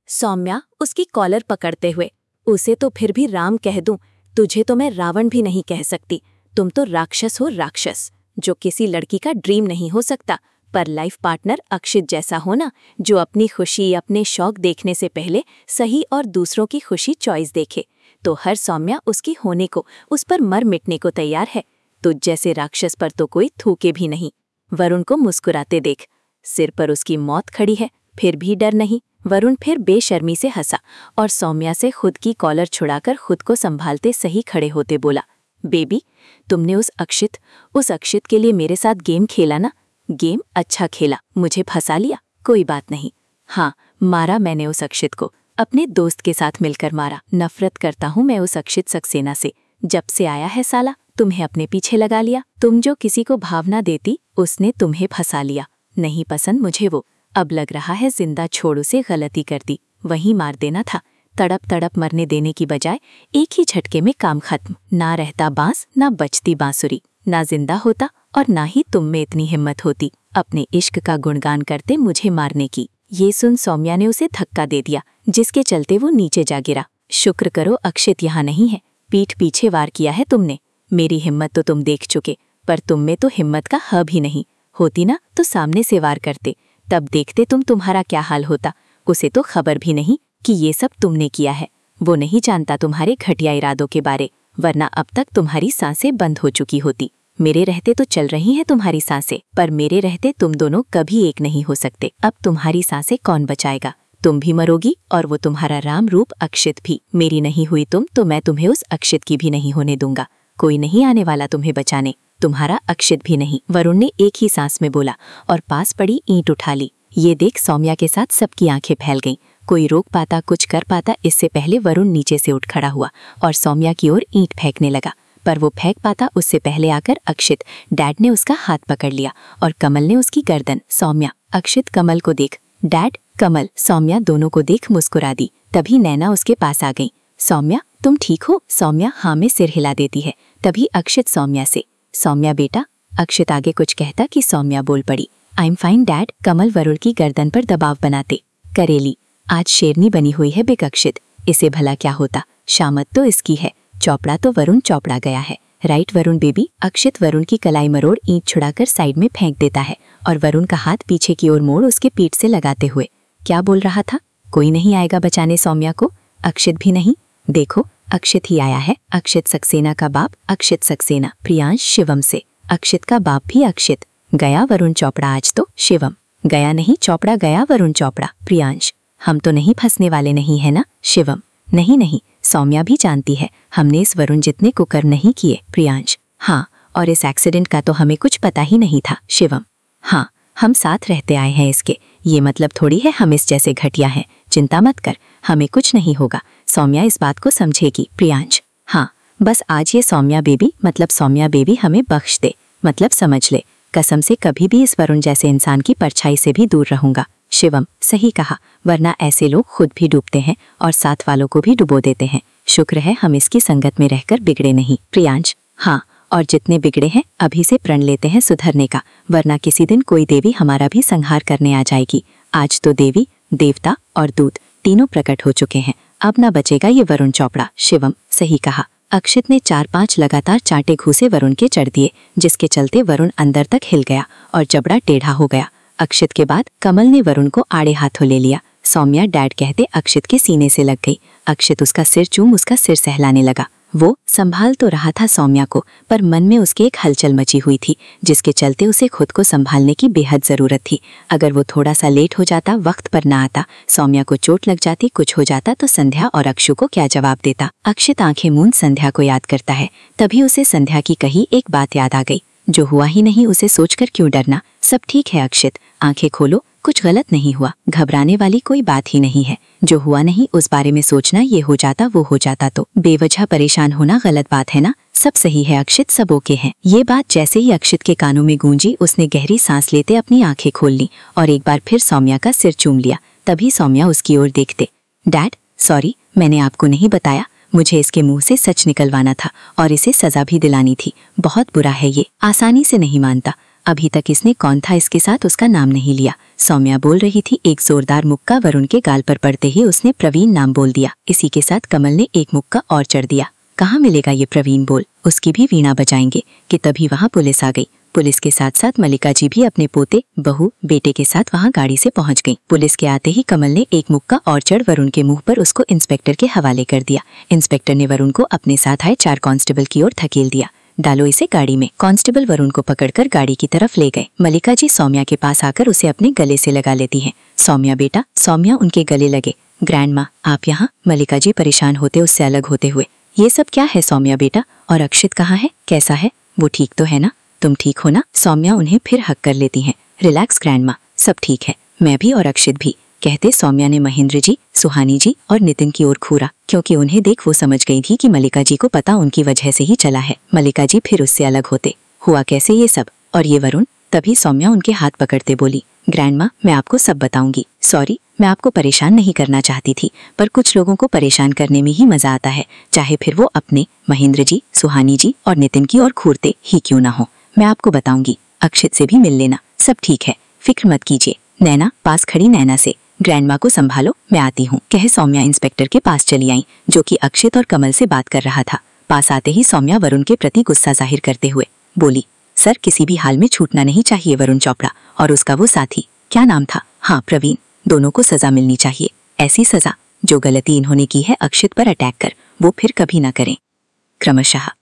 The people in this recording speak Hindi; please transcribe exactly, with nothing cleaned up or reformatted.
सौम्या उसकी कॉलर पकड़ते हुए। उसे तो फिर भी राम कह दूं, तुझे तो मैं रावण भी नहीं कह सकती। तुम तो राक्षस हो, राक्षस, जो किसी लड़की का ड्रीम नहीं हो सकता, पर लाइफ पार्टनर अक्षित जैसा होना, जो अपनी खुशी अपने शौक देखने से पहले सही और दूसरों की खुशी चॉइस देखे। तो हर सौम्या उसकी होने को, उस पर मर मिटने को तैयार है। तुझ जैसे राक्षस पर तो कोई थूके भी नहीं। वरुण को मुस्कुराते देख। सिर पर उसकी मौत खड़ी है, फिर भी डर नहीं। वरुण फिर बेशर्मी से हंसा और सौम्या से खुद की कॉलर छुड़ाकर खुद को संभालते सही खड़े होते बोला, बेबी, तुमने उस अक्षित उस अक्षित के लिए मेरे साथ गेम खेला ना? गेम अच्छा खेला, मुझे फंसा लिया, कोई बात नहीं। हाँ, मारा मैंने उस अक्षित को, अपने दोस्त के साथ मिलकर मारा। नफरत करता हूँ मैं उस अक्षित सक्सेना से। जब से आया है साला, तुम्हें अपने पीछे लगा लिया। तुम जो किसी को भावना देती, उसने तुम्हें फंसा लिया। नहीं पसंद मुझे वो। अब लग रहा है जिंदा छोड़ उसे गलती कर दी, वहीं मार देना था। तड़प तड़प मरने देने की बजाय एक ही झटके में काम खत्म। ना रहता बांस, ना बचती बांसुरी, ना जिंदा होता और ना ही तुम में इतनी हिम्मत होती अपने इश्क का गुणगान करते मुझे मारने की। ये सुन सौम्या ने उसे धक्का दे दिया, जिसके चलते वो नीचे जा गिरा। शुक्र करो अक्षित यहाँ नहीं है, पीठ पीछे वार किया है तुमने। मेरी हिम्मत तो तुम देख चुके, पर तुम में तो हिम्मत का ह भी नहीं। होती ना तो सामने से वार करते, तब देखते तुम तुम्हारा क्या हाल होता। उसे तो खबर भी नहीं कि ये सब तुमने किया है। वो नहीं जानता तुम्हारे घटिया इरादों के बारे, वरना अब तक तुम्हारी सांसें बंद हो चुकी होती। मेरे रहते तो चल रही हैं तुम्हारी सांसें, पर मेरे रहते तुम दोनों कभी एक नहीं हो सकते। अब तुम्हारी सांसें कौन बचाएगा? तुम भी मरोगी और वो तुम्हारा राम रूप अक्षित भी। मेरी नहीं हुई तुम तो मैं तुम्हें उस अक्षित की भी नहीं होने दूंगा। कोई नहीं आने वाला तुम्हें बचाने, तुम्हारा अक्षित भी नहीं। वरुण ने एक ही सांस में बोला और पास पड़ी ईंट उठा ली। ये देख सौम्या के साथ सबकी आंखें फैल गईं। कोई रोक पाता, कुछ कर पाता, इससे पहले वरुण नीचे से उठ खड़ा हुआ और सौम्या की ओर ईंट फेंकने लगा। पर वो फेंक पाता उससे पहले आकर अक्षित डैड ने उसका हाथ पकड़ लिया और कमल ने उसकी गर्दन। सौम्या, अक्षित, कमल को देख। डैड, कमल, सौम्या दोनों को देख मुस्कुरा दी। तभी नैना उसके पास आ गई। सौम्या, तुम ठीक हो? सौम्या हाँ में सिर हिला देती है। तभी अक्षित सौम्या से, सौम्या बेटा। अक्षित आगे कुछ कहता कि सौम्या बोल पड़ी, I am fine dad. Kamal Varun की गर्दन पर दबाव बनाते, करेली, आज शेरनी बनी हुई है बिग अक्षित, इसे भला क्या होता? शामत तो इसकी है, चौपड़ा तो वरुण चौपड़ा गया है। Right Varun baby. अक्षित वरुण की कलाई मरोड़ ईंट छुड़ाकर साइड में फेंक देता है और वरुण का हाथ पीछे की ओर मोड़ उसके पीठ से लगाते हुए, क्या बोल रहा था? कोई नहीं आएगा बचाने सौम्या को? अक्षित भी नहीं? देखो अक्षित ही आया है। अक्षित सक्सेना का बाप, अक्षित सक्सेना, प्रियांश शिवम से। अक्षित का बाप भी अक्षित। गया वरुण चौपड़ा आज तो। शिवम, गया नहीं चौपड़ा गया वरुण चौपड़ा। प्रियांश, हम तो नहीं फंसने वाले नहीं है ना? शिवम, नहीं नहीं, सौम्या भी जानती है हमने इस वरुण जितने कुकर्म नहीं किए। प्रियांश, हाँ, और इस एक्सीडेंट का तो हमें कुछ पता ही नहीं था। शिवम, हाँ, हम साथ रहते आए हैं इसके, ये मतलब थोड़ी है हम इस जैसे घटिया हैं। चिंता मत कर, हमें कुछ नहीं होगा। सौम्या इस बात को समझेगी। प्रियांश, हाँ, बस आज ये सौम्या बेबी मतलब सौम्या बेबी हमें बख्श दे, मतलब समझ ले, कसम से कभी भी इस वरुण जैसे इंसान की परछाई से भी दूर रहूंगा। शिवम, सही कहा, वरना ऐसे लोग खुद भी डूबते हैं और साथ वालों को भी डुबो देते हैं। शुक्र है हम इसकी संगत में रहकर बिगड़े नहीं। प्रियांश, हाँ, और जितने बिगड़े हैं अभी से प्रण लेते हैं सुधरने का, वरना किसी दिन कोई देवी हमारा भी संहार करने आ जाएगी। आज तो देवी, देवता और दूत तीनों प्रकट हो चुके हैं, अब ना बचेगा ये वरुण चौपड़ा। शिवम, सही कहा। अक्षित ने चार पांच लगातार चांटे घूसे वरुण के चढ़ दिए, जिसके चलते वरुण अंदर तक हिल गया और जबड़ा टेढ़ा हो गया। अक्षित के बाद कमल ने वरुण को आड़े हाथों ले लिया। सौम्या डैड कहते अक्षित के सीने से लग गई। अक्षित उसका सिर चूम उसका सिर सहलाने लगा। वो संभाल तो रहा था सौम्या को, पर मन में उसके एक हलचल मची हुई थी, जिसके चलते उसे खुद को संभालने की बेहद जरूरत थी। अगर वो थोड़ा सा लेट हो जाता, वक्त पर ना आता, सौम्या को चोट लग जाती, कुछ हो जाता, तो संध्या और अक्षु को क्या जवाब देता? अक्षित आंखें मूंद संध्या को याद करता है। तभी उसे संध्या की कही एक बात याद आ गई, जो हुआ ही नहीं उसे सोचकर क्यों डरना? सब ठीक है अक्षित, आंखें खोलो, कुछ गलत नहीं हुआ, घबराने वाली कोई बात ही नहीं है। जो हुआ नहीं उस बारे में सोचना, ये हो जाता वो हो जाता तो बेवजह परेशान होना गलत बात है ना? सब सही है अक्षित, सब ओके है। ये बात जैसे ही अक्षित के कानों में गूंजी, उसने गहरी सांस लेते अपनी आंखें खोल ली और एक बार फिर सौम्या का सिर चूम लिया। तभी सौम्या उसकी ओर देखते, डैड सॉरी, मैंने आपको नहीं बताया, मुझे इसके मुंह से सच निकलवाना था और इसे सजा भी दिलानी थी। बहुत बुरा है ये, आसानी से नहीं मानता। अभी तक इसने कौन था इसके साथ उसका नाम नहीं लिया। सौम्या बोल रही थी, एक जोरदार मुक्का वरुण के गाल पर पड़ते ही उसने प्रवीण नाम बोल दिया। इसी के साथ कमल ने एक मुक्का और चढ़ दिया। कहाँ मिलेगा ये प्रवीण बोल, उसकी भी वीणा बजाएंगे कि तभी वहाँ पुलिस आ गई। पुलिस के साथ साथ मल्लिका जी भी अपने पोते, बहू, बेटे के साथ वहाँ गाड़ी से पहुँच गई। पुलिस के आते ही कमल ने एक मुक्का और चढ़ वरुण के मुंह पर उसको इंस्पेक्टर के हवाले कर दिया। इंस्पेक्टर ने वरुण को अपने साथ आए चार कांस्टेबल की ओर धकेल दिया। डालो इसे गाड़ी में। कांस्टेबल वरुण को पकड़कर गाड़ी की तरफ ले गए। मल्लिका जी सौम्या के पास आकर उसे अपने गले से लगा लेती हैं। सौम्या बेटा। सौम्या उनके गले लगे। ग्रैंड माँ आप यहाँ? मल्लिका जी परेशान होते उससे अलग होते हुए। ये सब क्या है सौम्या बेटा? और अक्षित कहाँ है, कैसा है? वो ठीक तो है ना? तुम ठीक हो ना? सौम्या उन्हें फिर हक कर लेती हैं। रिलैक्स ग्रैंड माँ, सब ठीक है, मैं भी और अक्षित भी। कहते सौम्या ने महेंद्र जी, सुहानी जी और नितिन की ओर घूरा, क्योंकि उन्हें देख वो समझ गई थी कि मल्लिका जी को पता उनकी वजह से ही चला है। मल्लिका जी फिर उससे अलग होते। हुआ कैसे ये सब? और ये वरुण? तभी सौम्या उनके हाथ पकड़ते बोली, ग्रैंड माँ मैं आपको सब बताऊंगी। सॉरी, मैं आपको परेशान नहीं करना चाहती थी, पर कुछ लोगों को परेशान करने में ही मजा आता है, चाहे फिर वो अपने महेंद्र जी, सुहानी जी और नितिन की ओर घूरते ही क्यों ना हो। मैं आपको बताऊंगी, अक्षित से भी मिल लेना, सब ठीक है, फिक्र मत कीजिए। नैना पास खड़ी नैना से, ग्रैंड माँ को संभालो, मैं आती हूँ, कह सौम्या इंस्पेक्टर के पास चली आई, जो कि अक्षित और कमल से बात कर रहा था। पास आते ही सौम्या वरुण के प्रति गुस्सा जाहिर करते हुए बोली, सर किसी भी हाल में छूटना नहीं चाहिए वरुण चोपड़ा और उसका वो साथी, क्या नाम था? हाँ प्रवीण, दोनों को सजा मिलनी चाहिए, ऐसी सजा जो गलती इन्होंने की है अक्षित पर अटैक कर, वो फिर कभी ना करें। क्रमशः